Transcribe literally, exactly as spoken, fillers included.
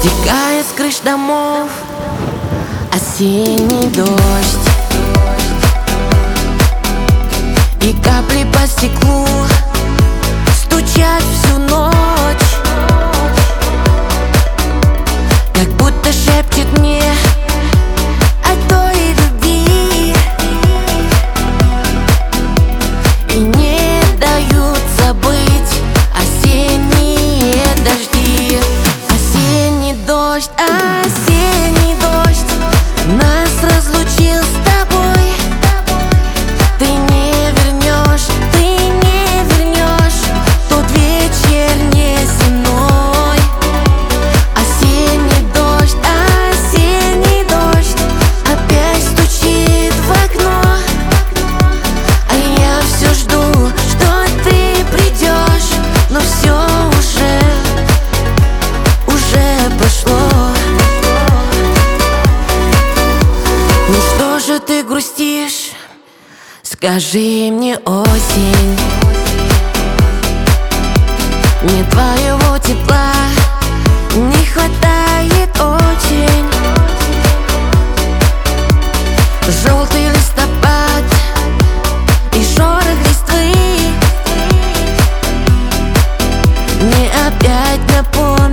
Стекает с крыш домов осенний дождь, и капли по стеклу стучат всю ночь, как будто шепчет мне о той любви и не дают забыть осенние дожди. Осенний дождь, осенний дождь нас разлучил с тобой. Ты не вернешь, ты не вернешь тот вечер неземной. Осенний дождь, осенний дождь опять стучит в окно, а я все жду, что ты придешь, но все уже, уже пошло. Ну что же ты грустишь? Скажи мне, осень, мне твоего тепла не хватает очень. Желтый листопад и шорох листвы мне опять напомнят